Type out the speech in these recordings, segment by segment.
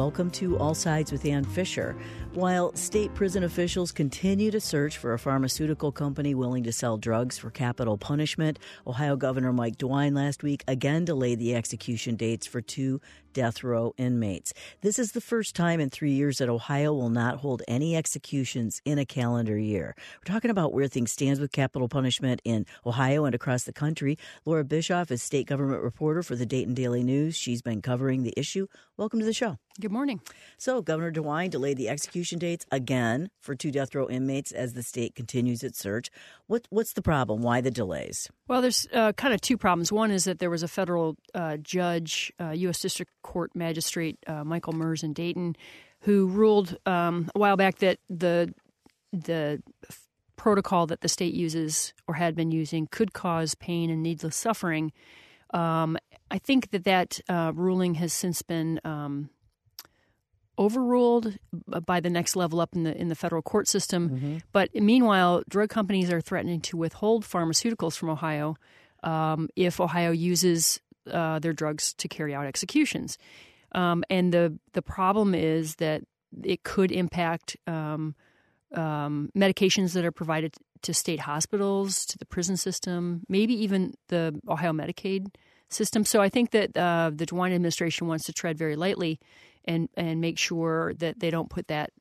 Welcome to All Sides with Ann Fisher. While state prison officials continue to search for a pharmaceutical company willing to sell drugs for capital punishment, Ohio Governor Mike DeWine last week again delayed the execution dates for 2 death row inmates. This is the first time in 3 years that Ohio will not hold any executions in a calendar year. We're talking about where things stand with capital punishment in Ohio and across the country. Laura Bischoff is state government reporter for the Dayton Daily News. She's been covering the issue. Welcome to the show. Good morning. So Governor DeWine delayed the execution dates again for 2 death row inmates as the state continues its search. What's the problem? Why the delays? Well, there's kind of 2 problems. One is that there was a federal judge, U.S. District Court Magistrate Michael Mers in Dayton, who ruled a while back that the protocol that the state uses or had been using could cause pain and needless suffering. I think that ruling has since been overruled by the next level up in the federal court system. Mm-hmm. But meanwhile, drug companies are threatening to withhold pharmaceuticals from Ohio if Ohio uses their drugs to carry out executions. And the problem is that it could impact medications that are provided to state hospitals, to the prison system, maybe even the Ohio Medicaid system. So I think that the DeWine administration wants to tread very lightly and make sure that they don't put that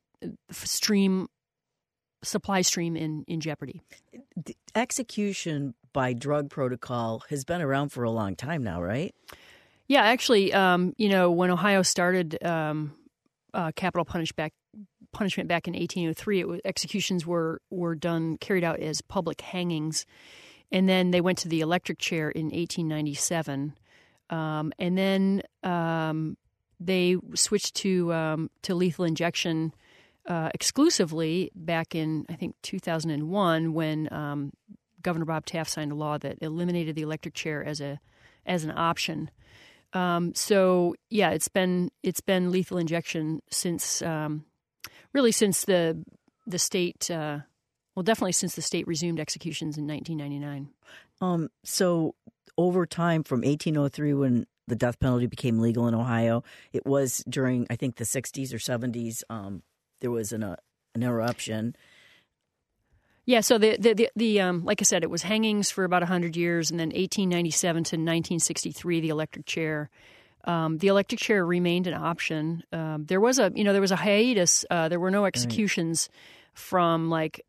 supply stream in jeopardy. The execution by drug protocol has been around for a long time now, right? Yeah, actually, when Ohio started capital punishment back in 1803, executions were carried out as public hangings, and then they went to the electric chair in 1897, and then they switched to lethal injection exclusively back in, I think, 2001 when Governor Bob Taft signed a law that eliminated the electric chair as an option. So yeah, it's been lethal injection since since the state definitely since the state resumed executions in 1999. So over time, from 1803 when the death penalty became legal in Ohio, it was during, I think, the 60s or 70s. There was an eruption. Yeah, so the like I said, it was hangings for about 100 years, and then 1897 to 1963, the electric chair. The electric chair remained an option. There was a hiatus. There were no executions from like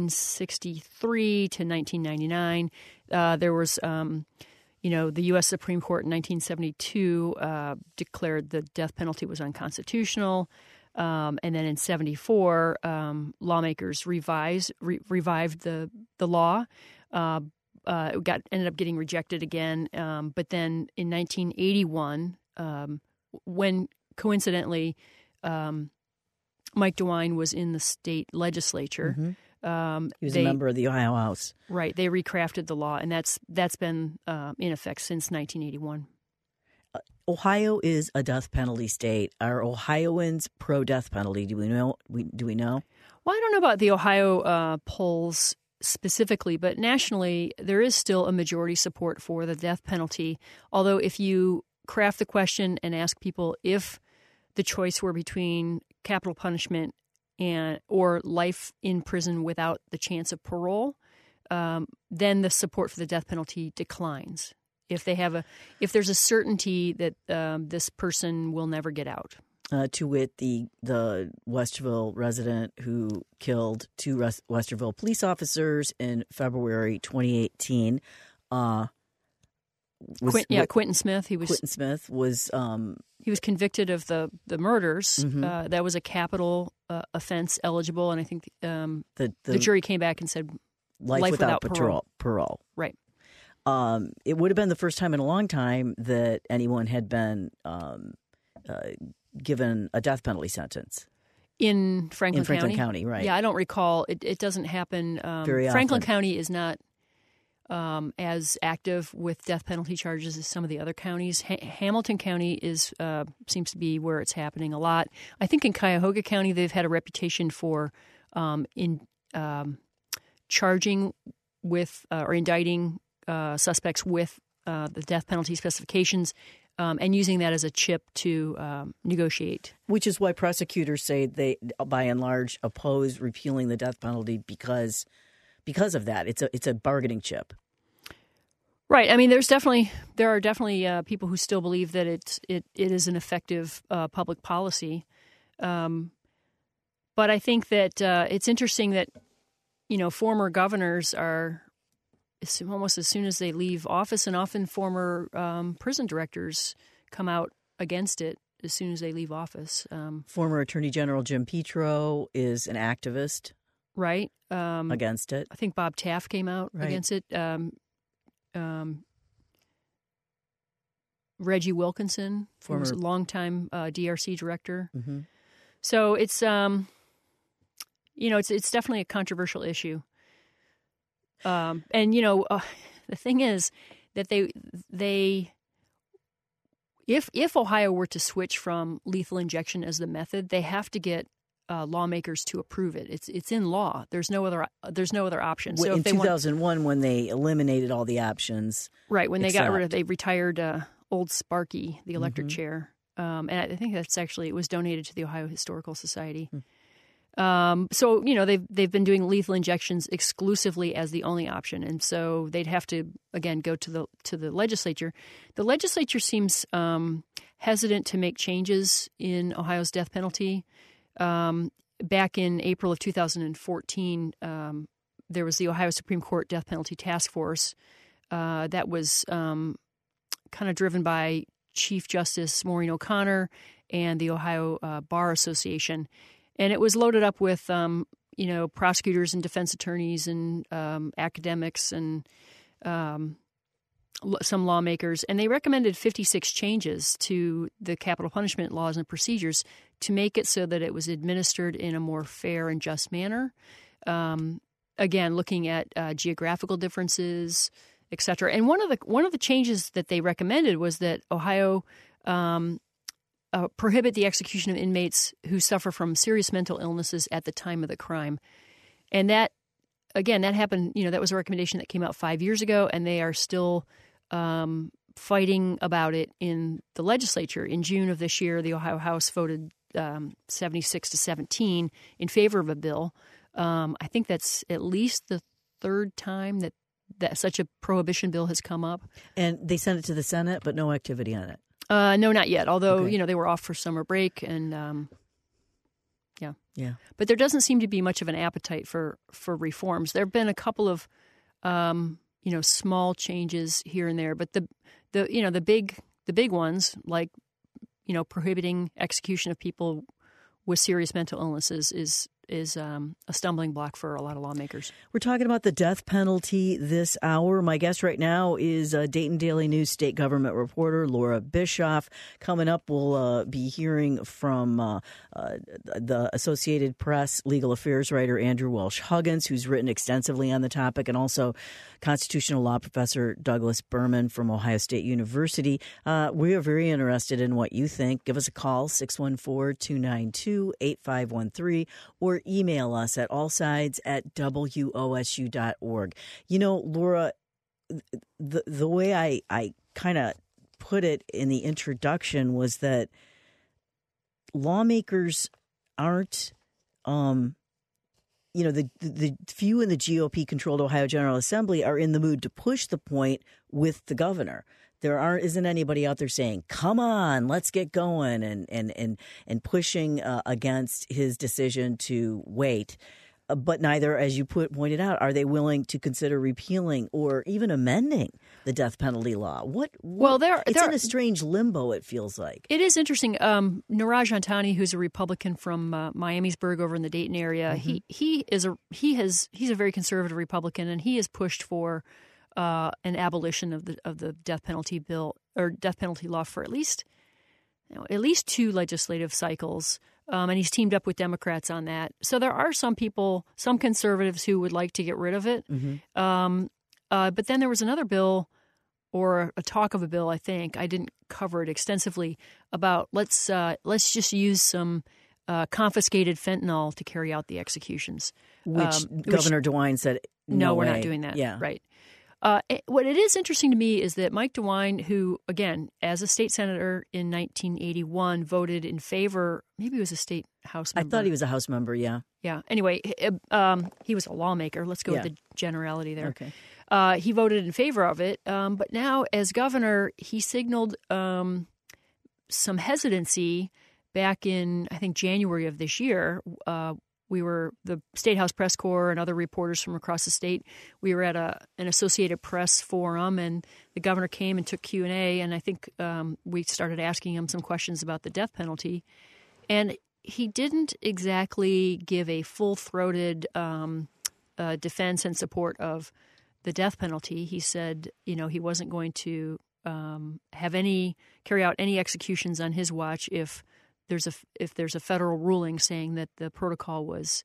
1963 to 1999. There was the U.S. Supreme Court in 1972 declared the death penalty was unconstitutional. And then in 1974, lawmakers revived the law. It ended up getting rejected again. But then in 1981, when coincidentally Mike DeWine was in the state legislature, mm-hmm. He was a member of the Ohio House. Right, they recrafted the law, and that's been in effect since 1981. Ohio is a death penalty state. Are Ohioans pro-death penalty? Do we know? Well, I don't know about the Ohio polls specifically, but nationally, there is still a majority support for the death penalty. Although if you craft the question and ask people if the choice were between capital punishment or life in prison without the chance of parole, then the support for the death penalty declines. If there's a certainty that this person will never get out. To wit, the Westerville resident who killed 2 Westerville police officers in February 2018. Quentin Smith. Quentin Smith was. He was convicted of the murders. Mm-hmm. That was a capital offense eligible, and I think the jury came back and said life without parole. Right. It would have been the first time in a long time that anyone had been given a death penalty sentence. In Franklin County, right. Yeah, I don't recall. It doesn't happen. Very often. Franklin County is not as active with death penalty charges as some of the other counties. Hamilton County seems to be where it's happening a lot. I think in Cuyahoga County they've had a reputation for charging with or indicting suspects with the death penalty specifications and using that as a chip to negotiate. Which is why prosecutors say they, by and large, oppose repealing the death penalty because of that. It's a bargaining chip. Right. I mean, there are definitely people who still believe that it is an effective public policy. But I think that it's interesting that, former governors are almost as soon as they leave office, and often former prison directors come out against it as soon as they leave office. Former Attorney General Jim Petro is an activist, right, against it. I think Bob Taft came out against it. Reggie Wilkinson, former longtime DRC director. Mm-hmm. So it's it's definitely a controversial issue. And the thing is that they if Ohio were to switch from lethal injection as the method, they have to get lawmakers to approve it. It's in law. There's no other option. So in 2001, when they eliminated all the options, right? When they retired Old Sparky, the electric chair, and I think it was donated to the Ohio Historical Society. So they've been doing lethal injections exclusively as the only option, and so they'd have to again go to the legislature. The legislature seems hesitant to make changes in Ohio's death penalty. Back in April of 2014, there was the Ohio Supreme Court Death Penalty Task Force that was kind of driven by Chief Justice Maureen O'Connor and the Ohio Bar Association. And it was loaded up with, prosecutors and defense attorneys and academics and some lawmakers. And they recommended 56 changes to the capital punishment laws and procedures to make it so that it was administered in a more fair and just manner. Again, looking at geographical differences, et cetera. And one of the changes that they recommended was that Ohio prohibit the execution of inmates who suffer from serious mental illnesses at the time of the crime. And that happened, that was a recommendation that came out 5 years ago, and they are still fighting about it in the legislature. In June of this year, the Ohio House voted 76-17 in favor of a bill. I think that's at least the third time that such a prohibition bill has come up. And they sent it to the Senate, but no activity on it. No, not yet. Although, they were off for summer break and, yeah. But there doesn't seem to be much of an appetite for reforms. There have been a couple of, small changes here and there, but the big ones, like, prohibiting execution of people with serious mental illnesses is a stumbling block for a lot of lawmakers. We're talking about the death penalty this hour. My guest right now is Dayton Daily News state government reporter Laura Bischoff. Coming up, we'll be hearing from the Associated Press legal affairs writer Andrew Welsh Huggins, who's written extensively on the topic, and also constitutional law professor Douglas Berman from Ohio State University. We are very interested in what you think. Give us a call, 614-292-8513, or email us at allsides@wosu.org. Laura, the way I kind of put it in the introduction was that lawmakers aren't, the few in the GOP-controlled Ohio General Assembly are in the mood to push the point with the governor. There isn't anybody out there saying, "Come on, let's get going," and pushing against his decision to wait. But neither, as you pointed out, are they willing to consider repealing or even amending the death penalty law. It's in a strange limbo, it feels like. It is interesting. Niraj Antani, who's a Republican from Miamisburg over in the Dayton area, he's a very conservative Republican, and he has pushed for an abolition of the death penalty bill or death penalty law for at least two legislative cycles. And he's teamed up with Democrats on that. So there are some people, some conservatives who would like to get rid of it. But then there was another bill, or a talk of a bill, I think. I didn't cover it extensively, about let's just use some confiscated fentanyl to carry out the executions. Which Governor DeWine said, no we're way. not doing that. Yeah. Right. What it is interesting to me is that Mike DeWine, who, again, as a state senator in 1981, voted in favor, maybe he was a state House member. I thought he was a House member, yeah. Yeah. Anyway, he was a lawmaker. Let's go with the generality there. Okay. He voted in favor of it. But now, as governor, he signaled some hesitancy back in, I think, January of this year. The State House Press Corps and other reporters from across the state, we were at an Associated Press forum, and the governor came and took Q&A, and I think we started asking him some questions about the death penalty. And he didn't exactly give a full-throated defense and support of the death penalty. He said, he wasn't going to carry out any executions on his watch if there's a federal ruling saying that the protocol was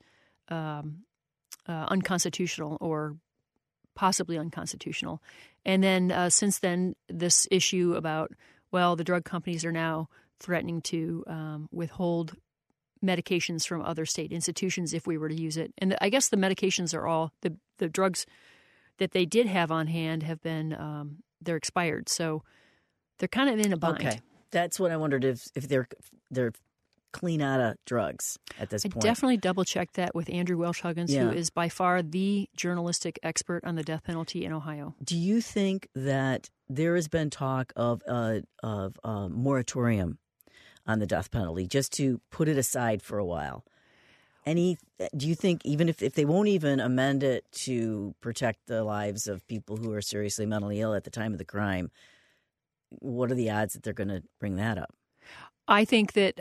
unconstitutional or possibly unconstitutional. And then since then, this issue about, the drug companies are now threatening to withhold medications from other state institutions if we were to use it. And I guess the medications are all, the drugs that they did have on hand have been, they're expired. So they're kind of in a bind. Okay. That's what I wondered if they're clean out of drugs at this point. I definitely double-checked that with Andrew Welsh-Huggins, who is by far the journalistic expert on the death penalty in Ohio. Do you think that there has been talk of a moratorium on the death penalty, just to put it aside for a while? Do you think even if they won't even amend it to protect the lives of people who are seriously mentally ill at the time of the crime, what are the odds that they're going to bring that up? I think that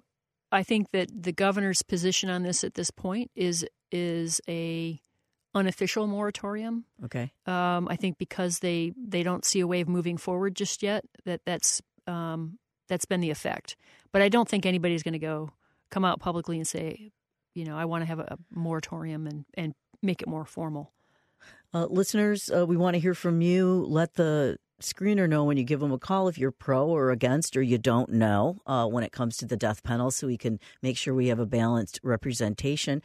the governor's position on this at this point is a unofficial moratorium. Okay. I think because they don't see a way of moving forward just yet, that's been the effect. But I don't think anybody's going to come out publicly and say, I want to have a moratorium and make it more formal. Listeners, we want to hear from you. Let the screener know when you give them a call if you're pro or against or you don't know when it comes to the death penalty, so we can make sure we have a balanced representation.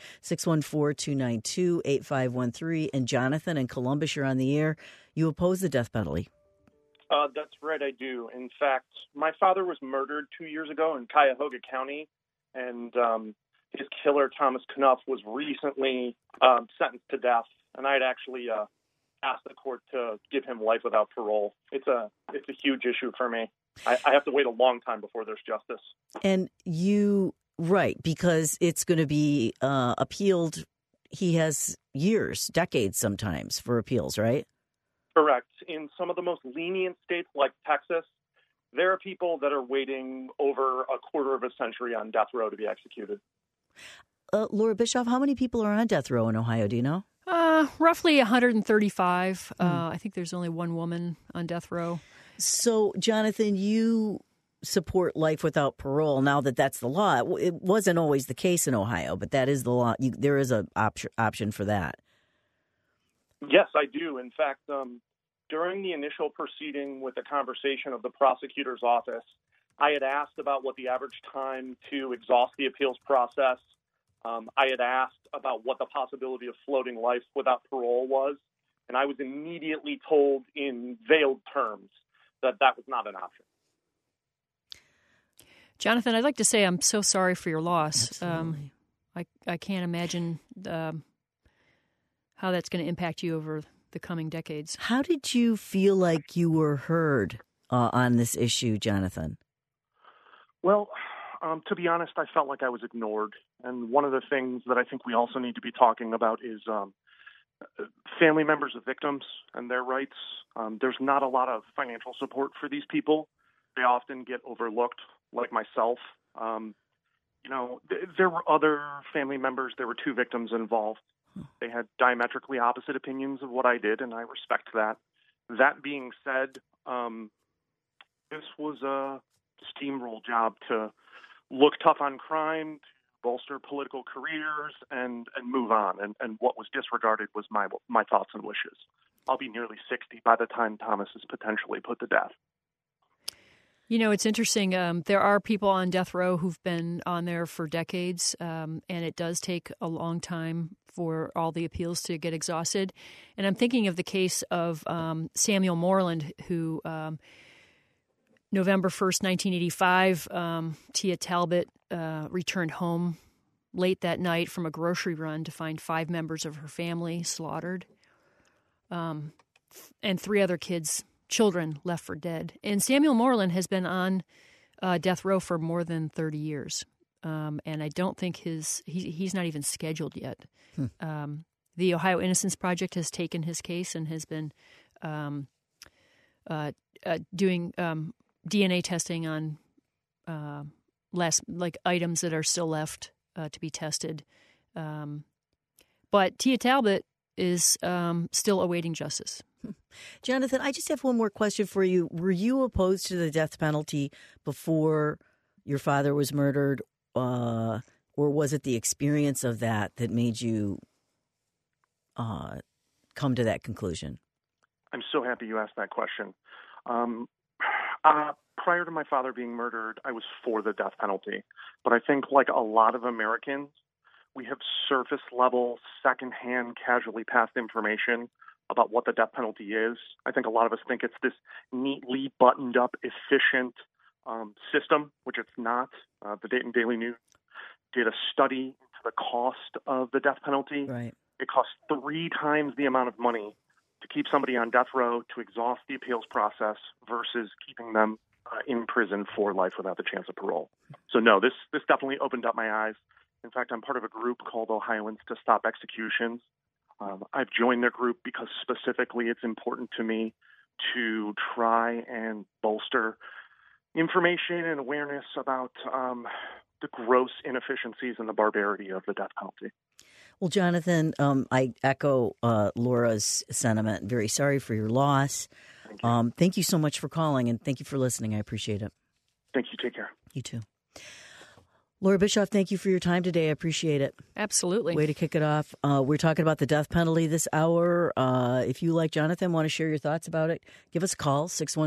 614-292-8513. And Jonathan in Columbus, you're on the air. You oppose the death penalty. That's right, I do. In fact, my father was murdered 2 years ago in Cuyahoga County, and his killer, Thomas Knuff, was recently sentenced to death, and I had actually asked the court to give him life without parole. It's a huge issue for me. I have to wait a long time before there's justice. And right, because it's going to be appealed. He has years, decades sometimes for appeals, right? Correct. In some of the most lenient states like Texas, there are people that are waiting over a quarter of a century on death row to be executed. Laura Bischoff, how many people are on death row in Ohio? Do you know? Roughly 135. I think there's only one woman on death row. So, Jonathan, you support life without parole now that that's the law. It wasn't always the case in Ohio, but that is the law. There is an option for that. Yes, I do. In fact, during the initial proceeding with the conversation of the prosecutor's office, I had asked about what the average time to exhaust the appeals process. I had asked about what the possibility of floating life without parole was, and I was immediately told in veiled terms that was not an option. Jonathan, I'd like to say I'm so sorry for your loss. Absolutely. I can't imagine how that's going to impact you over the coming decades. How did you feel like you were heard on this issue, Jonathan? Well, to be honest, I felt like I was ignored. And one of the things that I think we also need to be talking about is family members of victims and their rights. There's not a lot of financial support for these people. They often get overlooked, like myself. There were other family members. There were two victims involved. They had diametrically opposite opinions of what I did, and I respect that. That being said, this was a steamroll job to look tough on crime, to bolster political careers, and move on. And what was disregarded was my thoughts and wishes. I'll be nearly 60 by the time Thomas is potentially put to death. It's interesting. There are people on death row who've been on there for decades, and it does take a long time for all the appeals to get exhausted. And I'm thinking of the case of Samuel Moreland, who November 1st, 1985, Tia Talbot returned home late that night from a grocery run to find 5 members of her family slaughtered, and 3 other children left for dead. And Samuel Moreland has been on death row for more than 30 years. And I don't think he's not even scheduled yet. The Ohio Innocence Project has taken his case and has been doing DNA testing on items that are still left to be tested. But Tia Talbot is still awaiting justice. Jonathan, I just have one more question for you. Were you opposed to the death penalty before your father was murdered, or was it the experience of that made you come to that conclusion? I'm so happy you asked that question. Prior to my father being murdered, I was for the death penalty. But I think, like a lot of Americans, we have surface-level, secondhand, casually passed information about what the death penalty is. I think a lot of us think it's this neatly buttoned-up, efficient system, which it's not. The Dayton Daily News did a study into the cost of the death penalty. Right. It costs 3 times the amount of money to keep somebody on death row, to exhaust the appeals process, versus keeping them in prison for life without the chance of parole. So no, this definitely opened up my eyes. In fact, I'm part of a group called Ohioans to Stop Executions. I've joined their group because specifically it's important to me to try and bolster information and awareness about the gross inefficiencies and the barbarity of the death penalty. Well, Jonathan, I echo Laura's sentiment. Very sorry for your loss. Thank you so much for calling, and thank you for listening. I appreciate it. Thank you. Take care. You too. Laura Bischoff, thank you for your time today. I appreciate it. Absolutely. Way to kick it off. We're talking about the death penalty this hour. If you, like Jonathan, want to share your thoughts about it, give us a call,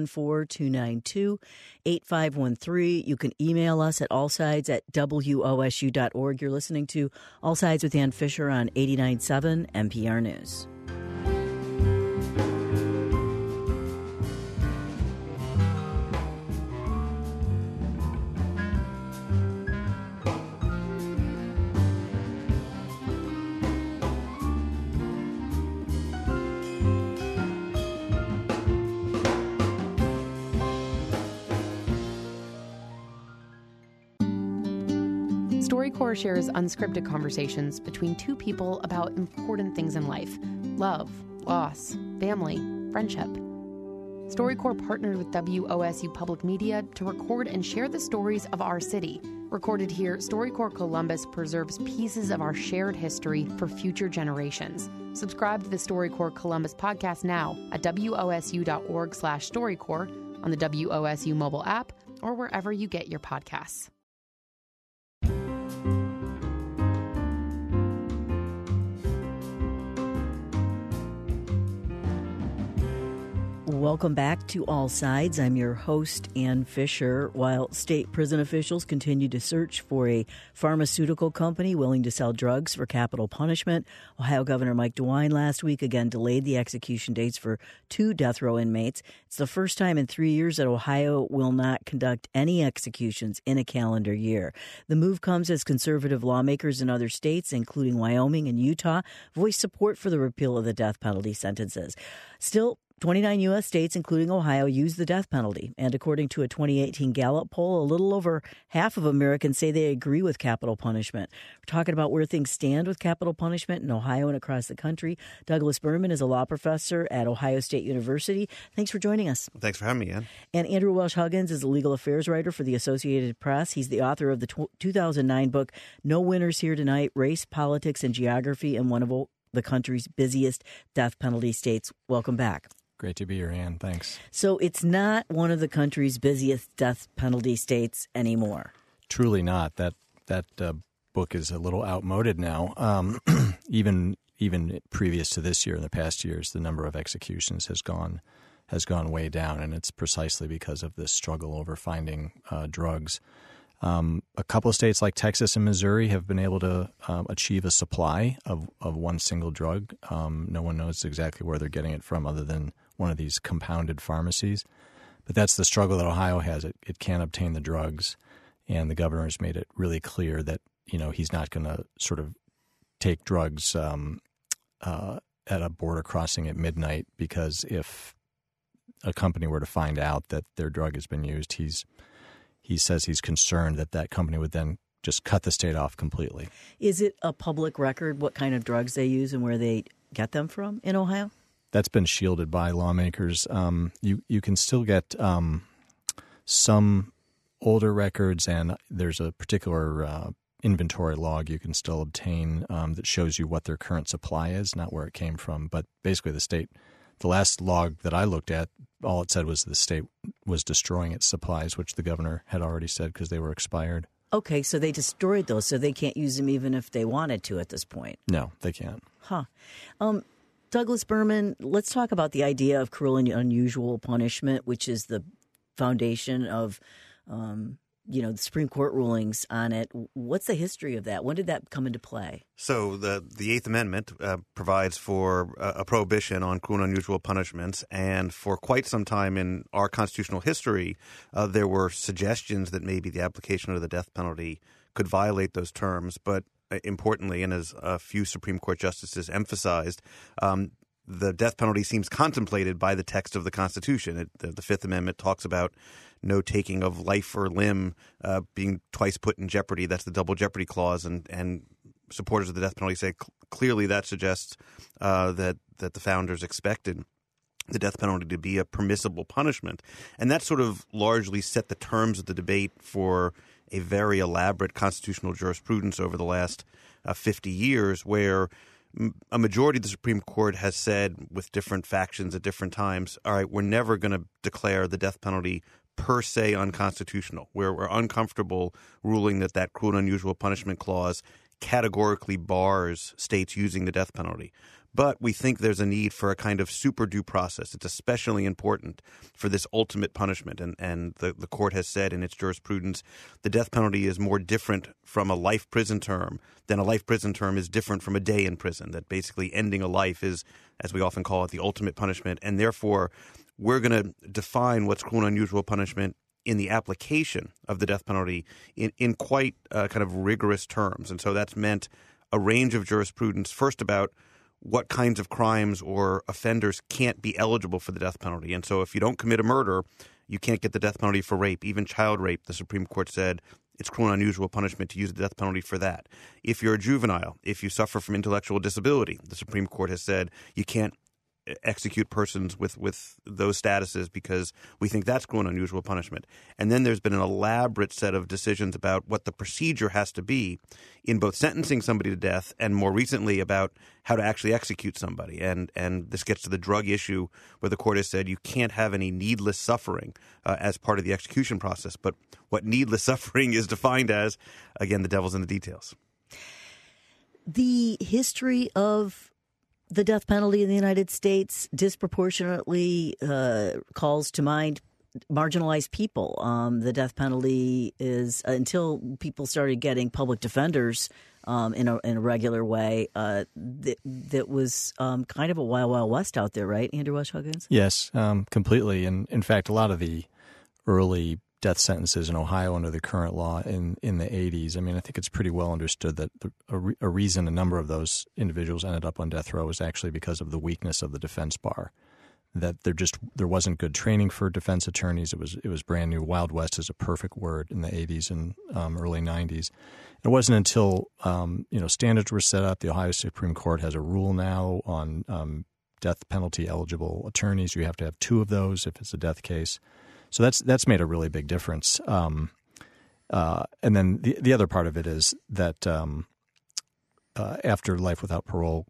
614-292-8513. You can email us at allsides@wosu.org. You're listening to All Sides with Ann Fisher on 89.7 NPR News. StoryCorps shares unscripted conversations between 2 people about important things in life: love, loss, family, friendship. StoryCorps partnered with WOSU Public Media to record and share the stories of our city. Recorded here, StoryCorps Columbus preserves pieces of our shared history for future generations. Subscribe to the StoryCorps Columbus podcast now at wosu.org/StoryCorps, on the WOSU mobile app, or wherever you get your podcasts. Welcome back to All Sides. I'm your host, Ann Fisher. While state prison officials continue to search for a pharmaceutical company willing to sell drugs for capital punishment, Ohio Governor Mike DeWine last week again delayed the execution dates for 2 death row inmates. It's the first time in 3 years that Ohio will not conduct any executions in a calendar year. The move comes as conservative lawmakers in other states, including Wyoming and Utah, voice support for the repeal of the death penalty sentences. Still, 29 U.S. states, including Ohio, use the death penalty. And according to a 2018 Gallup poll, a little over half of Americans say they agree with capital punishment. We're talking about where things stand with capital punishment in Ohio and across the country. Douglas Berman is a law professor at Ohio State University. Thanks for joining us. Thanks for having me, Ann. And Andrew Welsh-Huggins is a legal affairs writer for the Associated Press. He's the author of the 2009 book, No Winners Here Tonight, Race, Politics, and Geography in one of the country's busiest death penalty states. Welcome back. Great to be here, Ann. Thanks. So it's not one of the country's busiest death penalty states anymore. Truly not. That book is a little outmoded now. Even previous to this year, in the past years, the number of executions has gone has gone way down, and it's precisely because of this struggle over finding drugs. A couple of states like Texas and Missouri have been able to achieve a supply of one single drug. No one knows exactly where they're getting it from other than one of these compounded pharmacies. But that's the struggle that Ohio has. It can't obtain the drugs, and the governor has made it really clear that, he's not going to sort of take drugs at a border crossing at midnight, because if a company were to find out that their drug has been used, he says he's concerned that company would then just cut the state off completely. Is it a public record what kind of drugs they use and where they get them from in Ohio? That's been shielded by lawmakers. You can still get some older records, and there's a particular inventory log you can still obtain that shows you what their current supply is, not where it came from. But basically the last log that I looked at, all it said was the state was destroying its supplies, which the governor had already said because they were expired. Okay, so they destroyed those, so they can't use them even if they wanted to at this point. No, they can't. Douglas Berman, let's talk about the idea of cruel and unusual punishment, which is the foundation of the Supreme Court rulings on it. What's the history of that? When did that come into play? So the Eighth Amendment provides for a prohibition on cruel and unusual punishments, and for quite some time in our constitutional history, there were suggestions that maybe the application of the death penalty could violate those terms. But importantly, and as a few Supreme Court justices emphasized, the death penalty seems contemplated by the text of the Constitution. The Fifth Amendment talks about no taking of life or limb being twice put in jeopardy. That's the double jeopardy clause, and supporters of the death penalty say clearly that suggests that the founders expected the death penalty to be a permissible punishment. And that sort of largely set the terms of the debate for a very elaborate constitutional jurisprudence over the last 50 years, where a majority of the Supreme Court has said, with different factions at different times, all right, we're never going to declare the death penalty per se unconstitutional, where we're uncomfortable ruling that cruel and unusual punishment clause categorically bars states using the death penalty. But we think there's a need for a kind of super due process. It's especially important for this ultimate punishment. And the court has said in its jurisprudence the death penalty is more different from a life prison term than a life prison term is different from a day in prison, that basically ending a life is, as we often call it, the ultimate punishment. And therefore, we're going to define what's cruel and unusual punishment in the application of the death penalty in quite kind of rigorous terms. And so that's meant a range of jurisprudence, first about what kinds of crimes or offenders can't be eligible for the death penalty. And so if you don't commit a murder, you can't get the death penalty for rape. Even child rape, the Supreme Court said it's cruel and unusual punishment to use the death penalty for that. If you're a juvenile, if you suffer from intellectual disability, the Supreme Court has said you can't execute persons with those statuses because we think that's cruel and unusual punishment. And then there's been an elaborate set of decisions about what the procedure has to be in both sentencing somebody to death and more recently about how to actually execute somebody. And this gets to the drug issue where the court has said you can't have any needless suffering as part of the execution process. But what needless suffering is defined as, again, the devil's in the details. The history of the death penalty in the United States disproportionately calls to mind marginalized people. The death penalty is, until people started getting public defenders in a regular way, that was kind of a wild, wild west out there, right, Andrew West Huggins? Yes, completely. And in fact, a lot of the early death sentences in Ohio under the current law in the 80s. I mean, I think it's pretty well understood that a reason a number of those individuals ended up on death row was actually because of the weakness of the defense bar. That there wasn't good training for defense attorneys. It was brand new. Wild West is a perfect word in the 80s and early 90s. It wasn't until standards were set up. The Ohio Supreme Court has a rule now on death penalty eligible attorneys. You have to have 2 of those if it's a death case. So that's made a really big difference. And then the other part of it is that after life without parole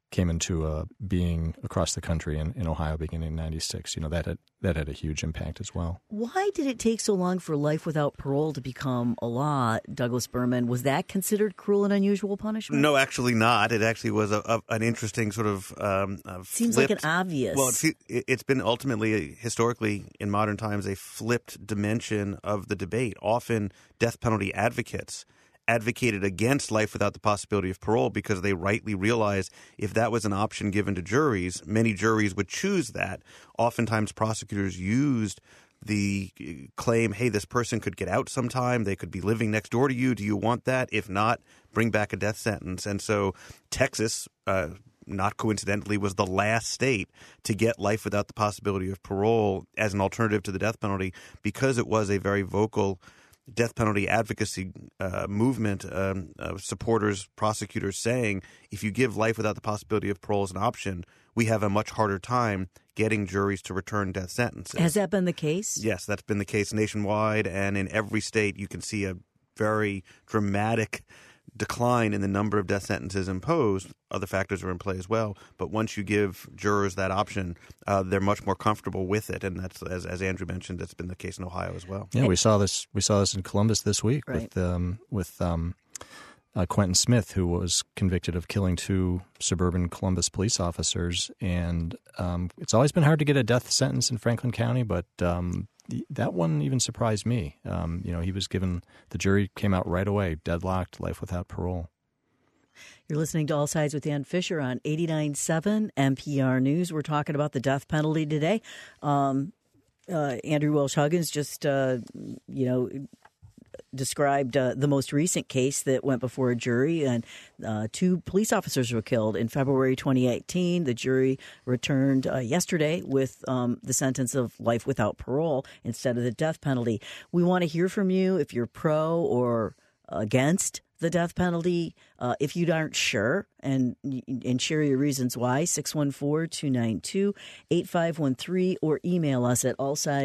came into being across the country in Ohio beginning in 96. That had a huge impact as well. Why did it take so long for life without parole to become a law, Douglas Berman? Was that considered cruel and unusual punishment? No, actually not. It actually was an interesting sort of seems flipped, like an obvious. Well, it's been ultimately, historically, in modern times, a flipped dimension of the debate. Often death penalty advocates advocated against life without the possibility of parole because they rightly realized if that was an option given to juries, many juries would choose that. Oftentimes prosecutors used the claim, hey, this person could get out sometime. They could be living next door to you. Do you want that? If not, bring back a death sentence. And so Texas, not coincidentally, was the last state to get life without the possibility of parole as an alternative to the death penalty because it was a very vocal death penalty advocacy movement of supporters, prosecutors saying, if you give life without the possibility of parole as an option, we have a much harder time getting juries to return death sentences. Has that been the case? Yes, that's been the case nationwide, and in every state you can see a very dramatic decline in the number of death sentences imposed. Other factors are in play as well. But once you give jurors that option, they're much more comfortable with it. And that's, as Andrew mentioned, that's been the case in Ohio as well. Yeah, we saw this in Columbus this week, right, with Quentin Smith, who was convicted of killing 2 suburban Columbus police officers. And it's always been hard to get a death sentence in Franklin County, but that one even surprised me. He was given, the jury came out right away, deadlocked, life without parole. You're listening to All Sides with Ann Fisher on 89.7 NPR News. We're talking about the death penalty today. Andrew Welsh Huggins just, described the most recent case that went before a jury, and 2 police officers were killed in February 2018. The jury returned yesterday with the sentence of life without parole instead of the death penalty. We want to hear from you if you're pro or against the death penalty. If you aren't sure, and share your reasons why, 614-292-8513, or email us at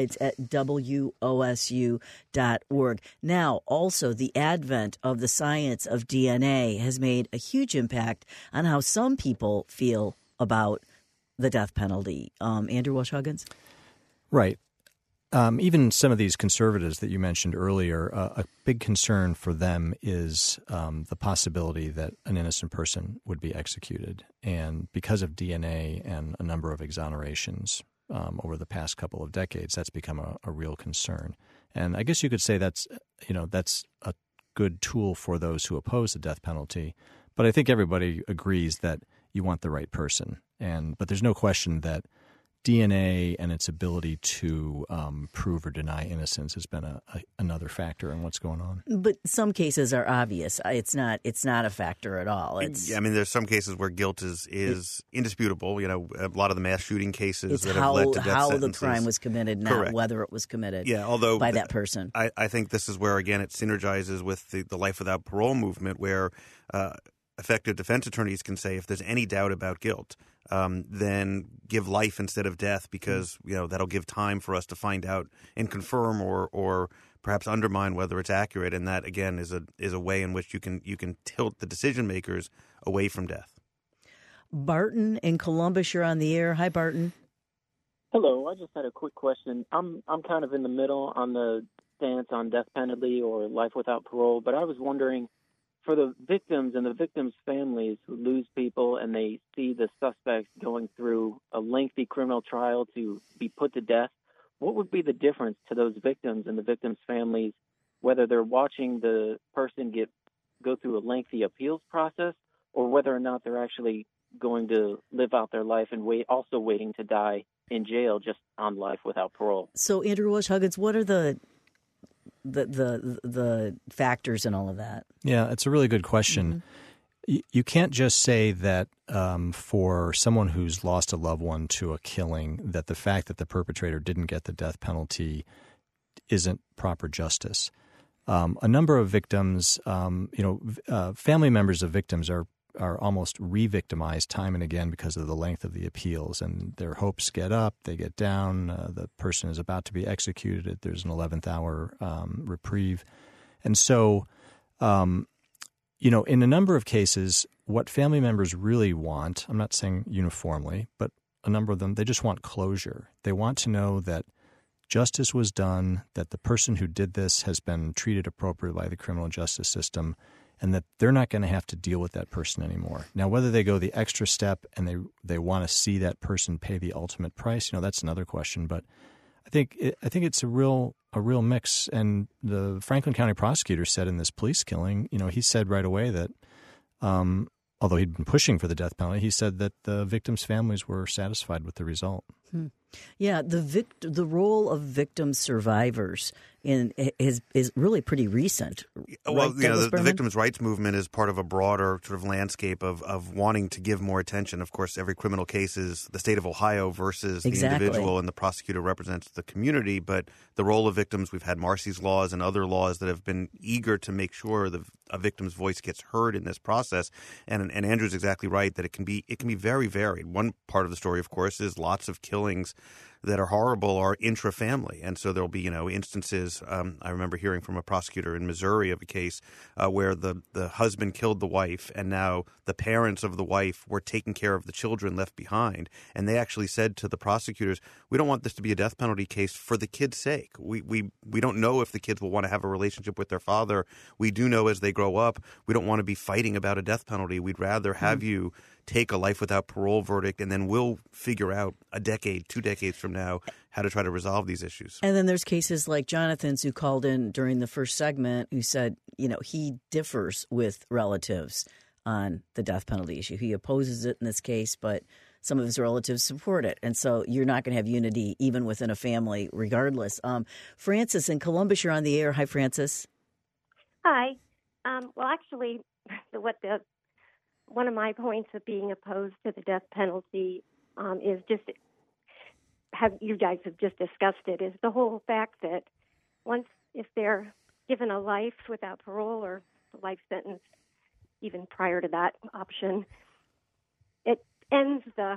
allsides@wosu.org. Now, also, the advent of the science of DNA has made a huge impact on how some people feel about the death penalty. Andrew Welsh Huggins? Right. Even some of these conservatives that you mentioned earlier, a big concern for them is the possibility that an innocent person would be executed. And because of DNA and a number of exonerations over the past couple of decades, that's become a real concern. And I guess you could say that's a good tool for those who oppose the death penalty. But I think everybody agrees that you want the right person. But there's no question that DNA and its ability to prove or deny innocence has been another factor in what's going on. But some cases are obvious. It's not a factor at all. There's some cases where guilt is indisputable. A lot of the mass shooting cases that have led to death sentences. How the crime was committed, not Correct. Whether it was committed by that person. I think this is where, again, it synergizes with the life without parole movement, where effective defense attorneys can say, if there's any doubt about guilt, then give life instead of death, because that'll give time for us to find out and confirm or perhaps undermine whether it's accurate. And that, again, is a way in which you can tilt the decision makers away from death. Barton in Columbus, you're on the air. Hi, Barton. Hello. I just had a quick question. I'm kind of in the middle on the stance on death penalty or life without parole, but I was wondering, for the victims and the victims' families who lose people and they see the suspect going through a lengthy criminal trial to be put to death, what would be the difference to those victims and the victims' families, whether they're watching the person go through a lengthy appeals process or whether or not they're actually going to live out their life and also waiting to die in jail just on life without parole? So, Andrew Welsh Huggins, what are the factors in all of that? Yeah, it's a really good question. Mm-hmm. You can't just say that for someone who's lost a loved one to a killing, that the fact that the perpetrator didn't get the death penalty isn't proper justice. A number of victims, family members of victims are almost re-victimized time and again because of the length of the appeals, and their hopes get up, they get down, the person is about to be executed, there's an 11th hour reprieve. And so, in a number of cases, what family members really want, I'm not saying uniformly, but a number of them, they just want closure. They want to know that justice was done, that the person who did this has been treated appropriately by the criminal justice system, and that they're not going to have to deal with that person anymore. Now, whether they go the extra step and they want to see that person pay the ultimate price, that's another question. But I think it's a real mix. And the Franklin County prosecutor said in this police killing, he said right away that although he'd been pushing for the death penalty, he said that the victims' families were satisfied with the result. Yeah, the role of victim survivors is really pretty recent. Well, right, the victims' rights movement is part of a broader sort of landscape of wanting to give more attention. Of course, every criminal case is the state of Ohio versus the individual, and the prosecutor represents the community. But the role of victims, we've had Marsy's laws and other laws that have been eager to make sure a victim's voice gets heard in this process. And Andrew's exactly right that it can be very varied. One part of the story, of course, is lots of killings that are horrible are intra-family. And so there'll be, instances. I remember hearing from a prosecutor in Missouri of a case where the husband killed the wife, and now the parents of the wife were taking care of the children left behind. And they actually said to the prosecutors, we don't want this to be a death penalty case for the kids' sake. We don't know if the kids will want to have a relationship with their father. We do know as they grow up, we don't want to be fighting about a death penalty. We'd rather have you take a life without parole verdict, and then we'll figure out a decade, 2 decades from now how to try to resolve these issues. And then there's cases like Jonathan's, who called in during the first segment, who said, he differs with relatives on the death penalty issue. He opposes it in this case, but some of his relatives support it. And so you're not going to have unity even within a family regardless. Francis in Columbus, you're on the air. Hi, Francis. Hi. Well, actually, one of my points of being opposed to the death penalty is just, you guys have just discussed it, is the whole fact that if they're given a life without parole or a life sentence, even prior to that option, it ends the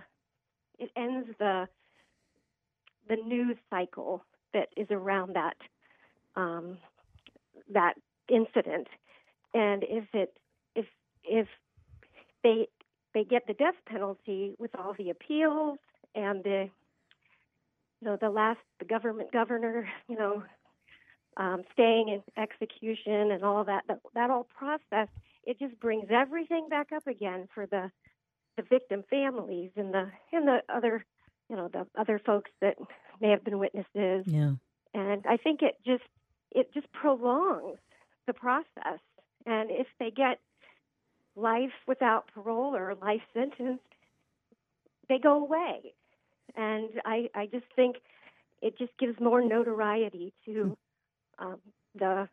news cycle that is around that incident. And if they get the death penalty with all the appeals and the government governor, staying in execution and all that whole process, it just brings everything back up again for the victim families and the other, the other folks that may have been witnesses. Yeah. And I think it just prolongs the process. And if they get life without parole or a life sentence, they go away. And I just think it just gives more notoriety to the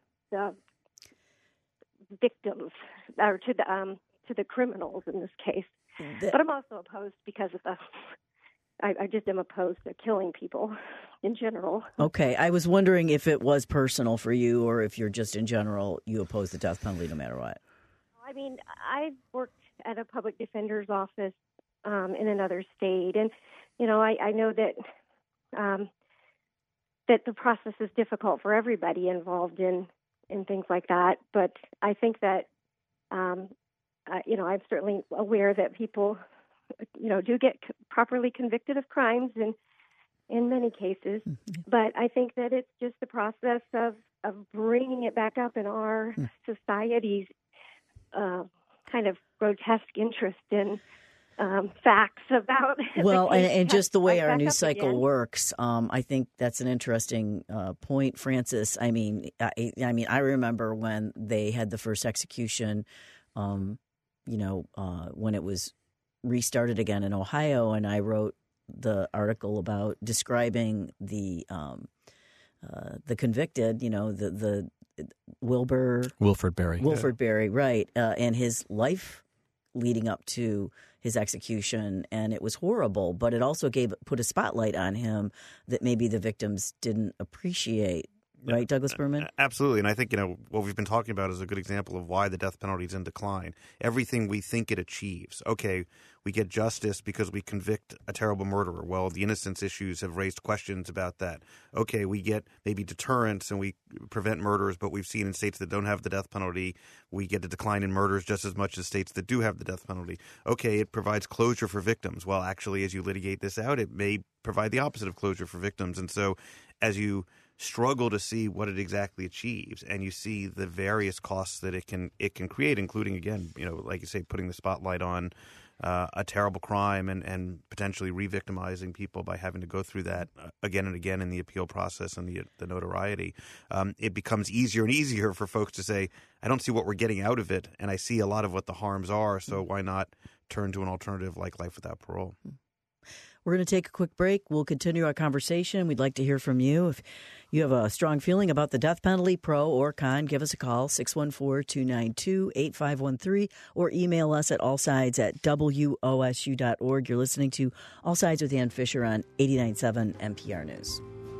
victims, or to the criminals in this case. But I'm also opposed because of I just am opposed to killing people in general. Okay. I was wondering if it was personal for you, or if you're just in general, you oppose the death penalty no matter what. I mean, I've worked at a public defender's office in another state, and I know that that the process is difficult for everybody involved in things like that. But I think that I'm certainly aware that people do get properly convicted of crimes in many cases. Mm-hmm. But I think that it's just the process of bringing it back up in our society's kind of grotesque interest in facts about and just the way our news cycle works. I think that's an interesting point, Francis. I mean, I remember when they had the first execution, when it was restarted again in Ohio, and I wrote the article about describing the convicted, the Wilford Berry, right, and his life leading up to his execution, and it was horrible, but it also put a spotlight on him that maybe the victims didn't appreciate right, Douglas Berman? Absolutely. And I think, what we've been talking about is a good example of why the death penalty is in decline. Everything we think it achieves. Okay, we get justice because we convict a terrible murderer. Well, the innocence issues have raised questions about that. Okay, we get maybe deterrence and we prevent murders, but we've seen in states that don't have the death penalty, we get a decline in murders just as much as states that do have the death penalty. Okay, it provides closure for victims. Well, actually, as you litigate this out, it may provide the opposite of closure for victims. And so as you struggle to see what it exactly achieves, and you see the various costs that it can create, including, again, like you say, putting the spotlight on a terrible crime and potentially re-victimizing people by having to go through that again and again in the appeal process and the notoriety, it becomes easier and easier for folks to say, I don't see what we're getting out of it, and I see a lot of what the harms are, so why not turn to an alternative like life without parole? We're going to take a quick break. We'll continue our conversation. We'd like to hear from you. If you have a strong feeling about the death penalty, pro or con, give us a call, 614-292-8513, or email us at allsides@wosu.org. You're listening to All Sides with Ann Fisher on 89.7 NPR News.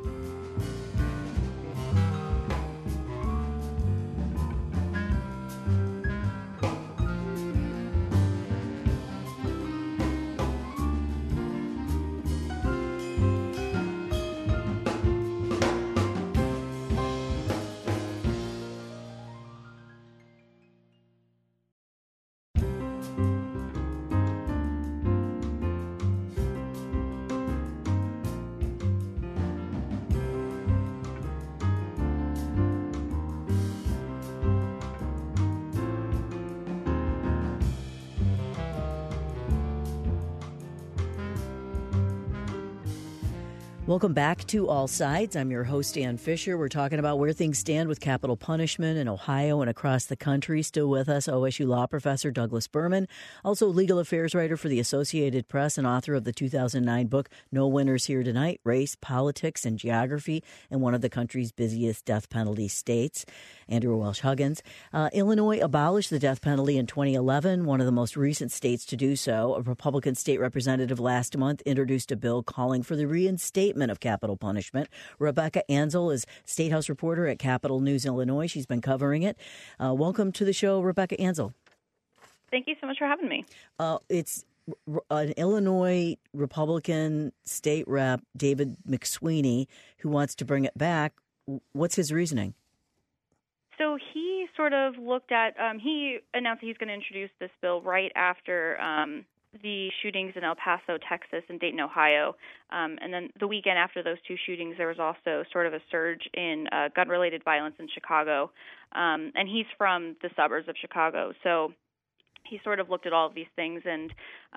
Welcome back to All Sides. I'm your host, Ann Fisher. We're talking about where things stand with capital punishment in Ohio and across the country. Still with us, OSU law professor Douglas Berman, also legal affairs writer for the Associated Press and author of the 2009 book, No Winners Here Tonight, Race, Politics, and Geography in one of the country's busiest death penalty states, Andrew Welsh Huggins. Illinois abolished the death penalty in 2011, one of the most recent states to do so. A Republican state representative last month introduced a bill calling for the reinstatement of capital punishment. Rebecca Ansel is State House reporter at Capital News Illinois. She's been covering it. Welcome to the show, Rebecca Ansel. Thank you so much for having me. It's an Illinois Republican state rep, David McSweeney, who wants to bring it back. What's his reasoning? So he sort of looked at, he announced that he's going to introduce this bill right after the shootings in El Paso, Texas, and Dayton, Ohio. And then the weekend after those two shootings, there was also sort of a surge in gun-related violence in Chicago. And he's from the suburbs of Chicago. So he sort of looked at all of these things, and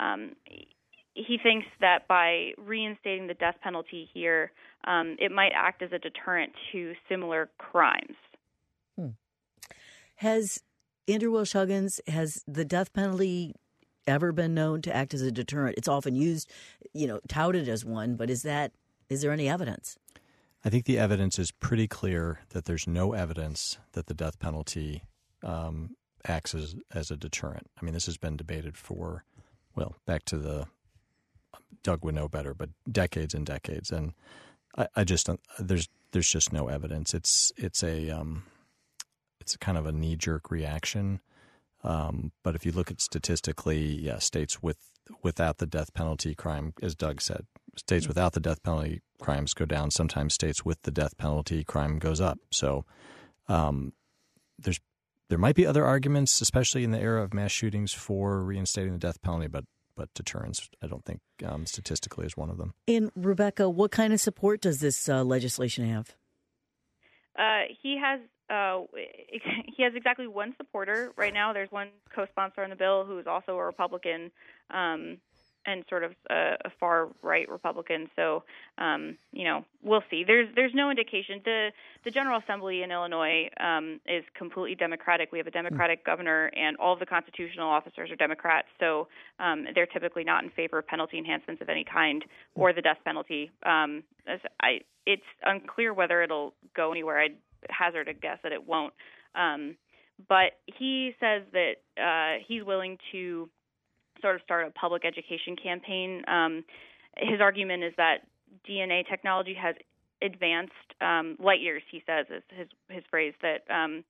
he thinks that by reinstating the death penalty here, it might act as a deterrent to similar crimes. Has Andrew Welsh Huggins, has the death penalty ever been known to act as a deterrent? It's often used, touted as one, but is there any evidence? I think the evidence is pretty clear that there's no evidence that the death penalty acts as a deterrent. I mean, this has been debated for, back to the, Doug would know better, but decades and decades. And I just don't, there's just no evidence. It's kind of a knee-jerk reaction. But if you look at statistically, states without the death penalty crime, as Doug said, states without the death penalty crimes go down. Sometimes states with the death penalty crime goes up. So there might be other arguments, especially in the era of mass shootings, for reinstating the death penalty, but deterrence, I don't think statistically is one of them. And Rebecca, what kind of support does this legislation have? He has exactly one supporter right now. There's one co-sponsor on the bill who is also a Republican and sort of a far-right Republican. So, we'll see. There's no indication. The General Assembly in Illinois is completely Democratic. We have a Democratic governor, and all of the constitutional officers are Democrats. So they're typically not in favor of penalty enhancements of any kind or the death penalty. It's unclear whether it'll go anywhere. I'd hazard a guess that it won't. But he says that he's willing to sort of start a public education campaign. His argument is that DNA technology has advanced light years. He says is his phrase that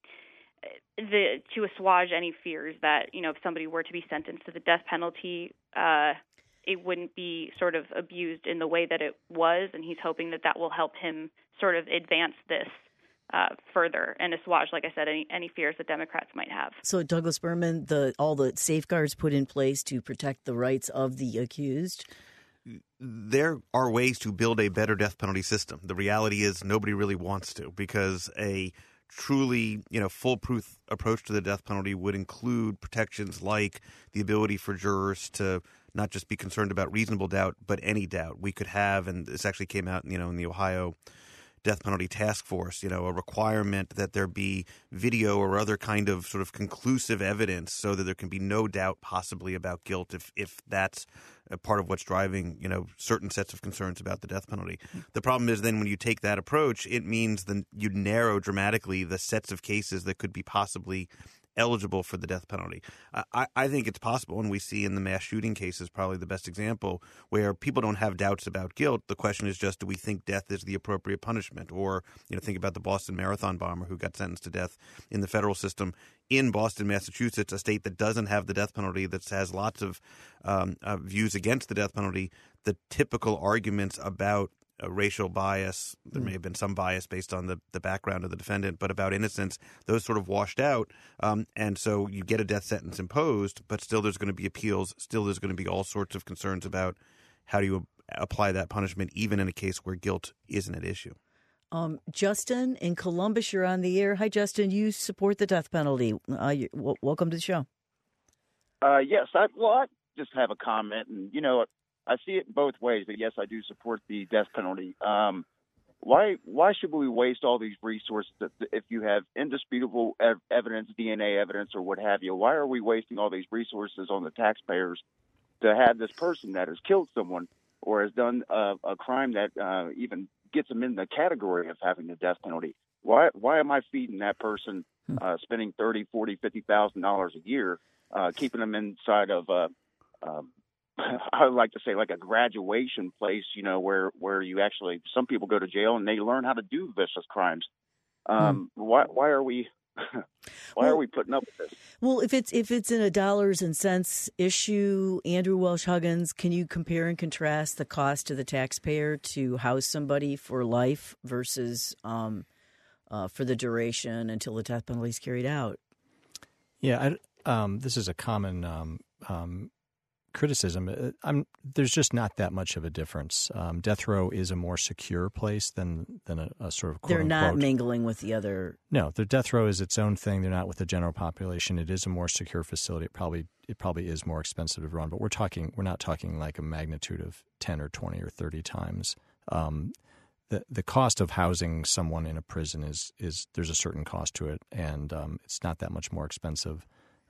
to assuage any fears that if somebody were to be sentenced to the death penalty, it wouldn't be sort of abused in the way that it was, and he's hoping that will help him sort of advance this further and assuage, like I said, any fears that Democrats might have. So, Douglas Berman, all the safeguards put in place to protect the rights of the accused? There are ways to build a better death penalty system. The reality is nobody really wants to, because a truly, foolproof approach to the death penalty would include protections like the ability for jurors to not just be concerned about reasonable doubt, but any doubt. We could have, and this actually came out, in the Ohio Death Penalty Task Force, a requirement that there be video or other kind of sort of conclusive evidence so that there can be no doubt possibly about guilt if that's a part of what's driving, certain sets of concerns about the death penalty. The problem is then when you take that approach, it means then you narrow dramatically the sets of cases that could be possibly eligible for the death penalty. I think it's possible, and we see in the mass shooting cases probably the best example, where people don't have doubts about guilt. The question is just, do we think death is the appropriate punishment? Or, think about the Boston Marathon bomber who got sentenced to death in the federal system in Boston, Massachusetts, a state that doesn't have the death penalty, that has lots of views against the death penalty. The typical arguments about racial bias, there may have been some bias based on the background of the defendant, but about innocence, those sort of washed out. And so you get a death sentence imposed, but still there's going to be appeals. Still there's going to be all sorts of concerns about how do you apply that punishment, even in a case where guilt isn't at issue. Justin in Columbus, you're on the air. Hi, Justin. You support the death penalty. Welcome to the show. Yes. I just have a comment, and, I see it both ways, but yes, I do support the death penalty. Why should we waste all these resources if you have indisputable evidence, DNA evidence, or what have you? Why are we wasting all these resources on the taxpayers to have this person that has killed someone or has done a crime that even gets them in the category of having the death penalty? Why am I feeding that person, spending $30,000, $40,000, $50,000 a year, keeping them inside of I would like to say like a graduation place, where you actually, some people go to jail and they learn how to do vicious crimes. Why are we are we putting up with this? Well, if it's in a dollars and cents issue, Andrew Welsh Huggins, can you compare and contrast the cost to the taxpayer to house somebody for life versus for the duration until the death penalty is carried out? Yeah, this is a common criticism. There's just not that much of a difference. Death row is a more secure place than a sort of quote-unquote. They're not mingling with the other. No, the death row is its own thing. They're not with the general population. It is a more secure facility. It probably is more expensive to run, but we're not talking like a magnitude of 10 or 20 or 30 times. The cost of housing someone in a prison is there's a certain cost to it, and it's not that much more expensive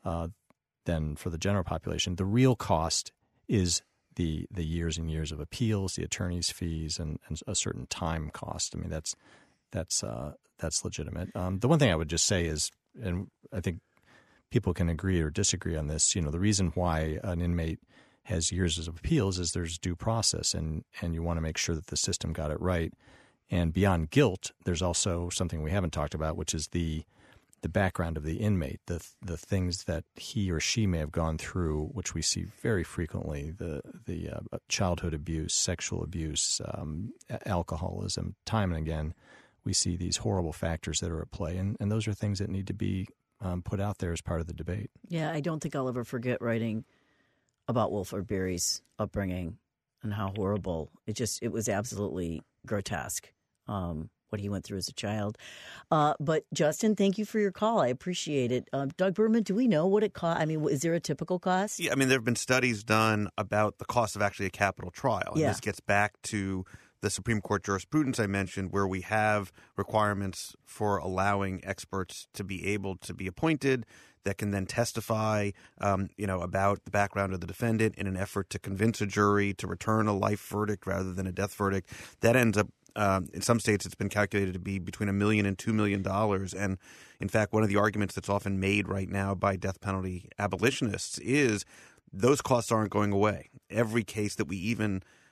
than for the general population. The real cost is the years and years of appeals, the attorney's fees, and a certain time cost. I mean, that's legitimate. The one thing I would just say is, and I think people can agree or disagree on this, the reason why an inmate has years of appeals is there's due process, and you want to make sure that the system got it right. And beyond guilt, there's also something we haven't talked about, which is the background of the inmate, the things that he or she may have gone through, which we see very frequently, the childhood abuse, sexual abuse, alcoholism. Time and again, we see these horrible factors that are at play, and those are things that need to be put out there as part of the debate. Yeah, I don't think I'll ever forget writing about Wilford Berry's upbringing and how horrible. It was absolutely grotesque. What he went through as a child. But, Justin, thank you for your call. I appreciate it. Doug Berman, do we know what it costs? I mean, is there a typical cost? Yeah, I mean, there have been studies done about the cost of actually a capital trial. And this gets back to the Supreme Court jurisprudence I mentioned, where we have requirements for allowing experts to be able to be appointed that can then testify, about the background of the defendant in an effort to convince a jury to return a life verdict rather than a death verdict. That ends up in some states, it's been calculated to be between $1 million and $2 million. And in fact, one of the arguments that's often made right now by death penalty abolitionists is those costs aren't going away. Every case that we even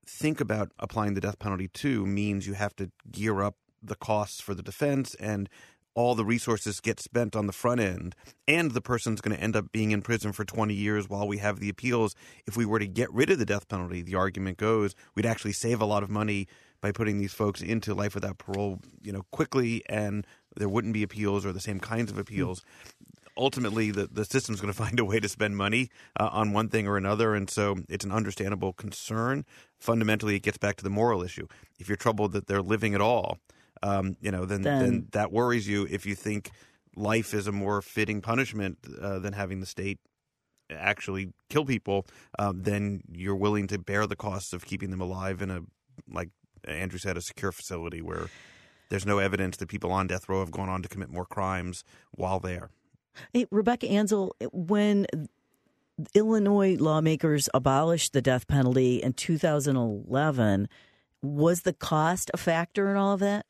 think about applying the death penalty to means you have to gear up the costs for the defense, and all the resources get spent on the front end, and the person's going to end up being in prison for 20 years while we have the appeals. If we were to get rid of the death penalty, the argument goes, we'd actually save a lot of money by putting these folks into life without parole, quickly, and there wouldn't be appeals or the same kinds of appeals. Ultimately, the system's going to find a way to spend money on one thing or another, and so it's an understandable concern. Fundamentally, it gets back to the moral issue. If you're troubled that they're living at all, then that worries you. If you think life is a more fitting punishment than having the state actually kill people, then you're willing to bear the costs of keeping them alive in a, like Andrew said, a secure facility where there's no evidence that people on death row have gone on to commit more crimes while there. Hey, Rebecca Ansel, when Illinois lawmakers abolished the death penalty in 2011, was the cost a factor in all of that?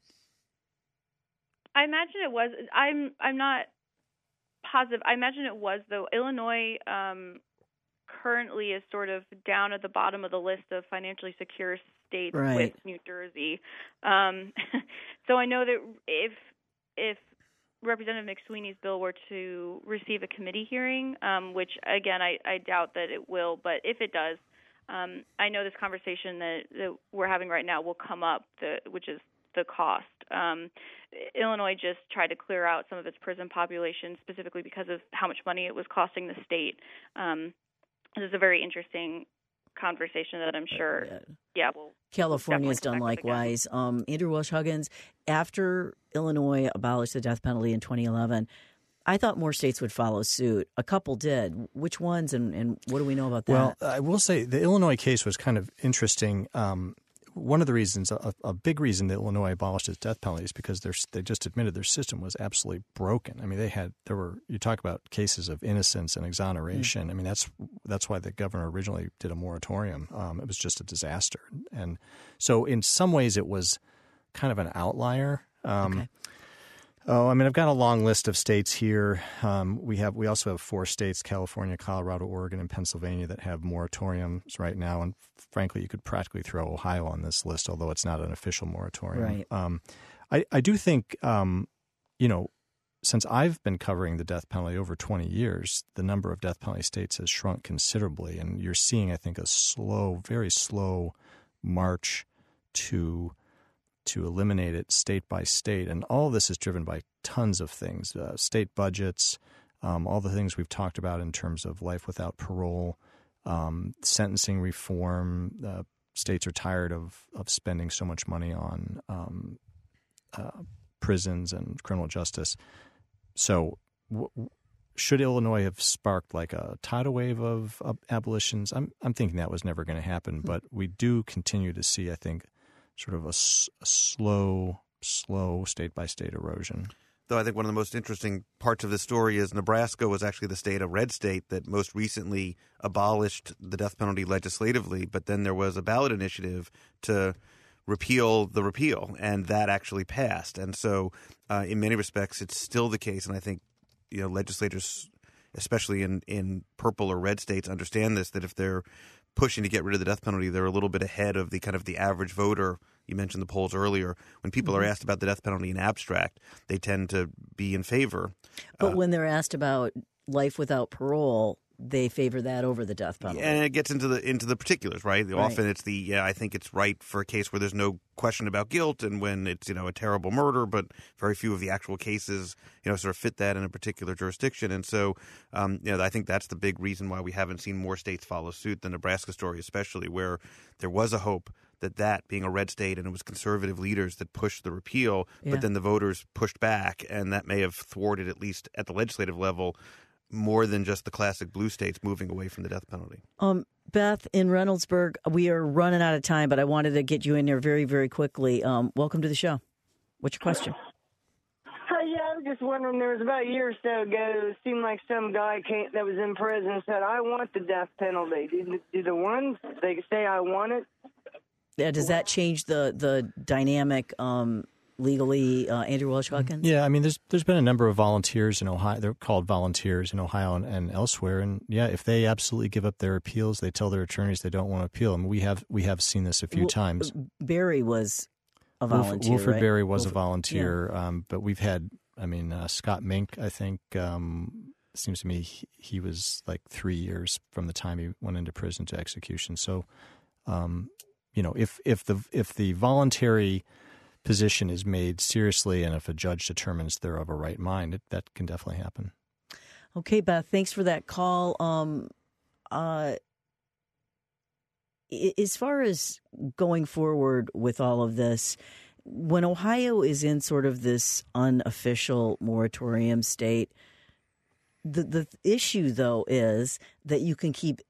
I imagine it was. I'm not positive. I imagine it was, though. Illinois currently is sort of down at the bottom of the list of financially secure states with New Jersey. So I know that if Representative McSweeney's bill were to receive a committee hearing, which, again, I doubt that it will, but if it does, I know this conversation that we're having right now will come up, which is the cost. Illinois just tried to clear out some of its prison population specifically because of how much money it was costing the state. This is a very interesting conversation that I'm sure, California's done likewise. Andrew Walsh-Huggins, after Illinois abolished the death penalty in 2011, I thought more states would follow suit. A couple did. Which ones, and what do we know about that? Well, I will say the Illinois case was kind of interesting. One of the reasons, a big reason that Illinois abolished its death penalty is because they just admitted their system was absolutely broken. I mean, you talk about cases of innocence and exoneration. I mean, that's why the governor originally did a moratorium. It was just a disaster. And so in some ways it was kind of an outlier. Okay. I've got a long list of states here. We also have 4 states, California, Colorado, Oregon, and Pennsylvania, that have moratoriums right now. And frankly, you could practically throw Ohio on this list, although it's not an official moratorium. Right. I do think, since I've been covering the death penalty over 20 years, the number of death penalty states has shrunk considerably. And you're seeing, I think, a very slow march to eliminate it state by state. And all of this is driven by tons of things, state budgets, all the things we've talked about in terms of life without parole, sentencing reform. States are tired of spending so much money on prisons and criminal justice. So should Illinois have sparked like a tidal wave of abolitions? I'm thinking that was never going to happen, but we do continue to see, I think, sort of a slow state-by-state erosion. Though I think one of the most interesting parts of this story is Nebraska was actually a red state that most recently abolished the death penalty legislatively, but then there was a ballot initiative to repeal the repeal, and that actually passed. And so in many respects, it's still the case, and I think legislators, especially in purple or red states, understand this, that if they're pushing to get rid of the death penalty, they're a little bit ahead of the average voter. You mentioned the polls earlier. When people are asked about the death penalty in abstract, they tend to be in favor. But when they're asked about life without parole, they favor that over the death penalty. And it gets into the particulars, right? Often it's I think it's right for a case where there's no question about guilt, and when it's a terrible murder, but very few of the actual cases sort of fit that in a particular jurisdiction. And so I think that's the big reason why we haven't seen more states follow suit. The Nebraska story especially, where there was a hope that being a red state, and it was conservative leaders that pushed the repeal, but then the voters pushed back, and that may have thwarted, at least at the legislative level, more than just the classic blue states moving away from the death penalty. Beth, in Reynoldsburg, we are running out of time, but I wanted to get you in there very, very quickly. Welcome to the show. What's your question? I was just wondering, there was about a year or so ago, it seemed like some guy that was in prison said, I want the death penalty. Do the ones, they say I want it? Yeah, does that change the dynamic legally, Andrew Welsh Hawkins? Yeah, I mean, there's been a number of volunteers in Ohio. They're called volunteers in Ohio and elsewhere. And yeah, if they absolutely give up their appeals, they tell their attorneys they don't want to appeal. And we have seen this a few times. Barry was a volunteer. Wilford right? Barry was a volunteer, but we've had. I mean, Scott Mink, I think. Seems to me he was like 3 years from the time he went into prison to execution. So, if the voluntary position is made seriously, and if a judge determines they're of a right mind, that can definitely happen. Okay, Beth, thanks for that call. As far as going forward with all of this, when Ohio is in sort of this unofficial moratorium state, the issue, though, is that you can keep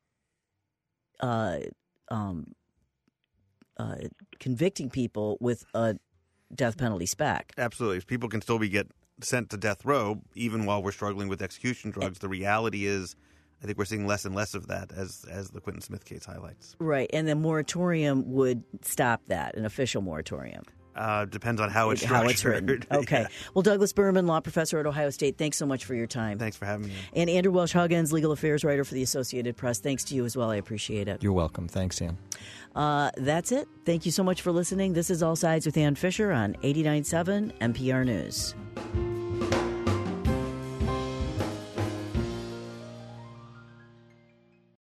convicting people with a death penalty spec. Absolutely. People can still get sent to death row even while we're struggling with execution drugs. The reality is, I think we're seeing less and less of that as the Quinton Smith case highlights. Right. And the moratorium would stop that, an official moratorium. Depends on how it's structured. How it's written. Okay. Yeah. Well, Douglas Berman, law professor at Ohio State, thanks so much for your time. Thanks for having me. And Andrew Welsh Huggins, legal affairs writer for the Associated Press. Thanks to you as well. I appreciate it. You're welcome. Thanks, Ann. That's it. Thank you so much for listening. This is All Sides with Ann Fisher on 89.7 NPR News.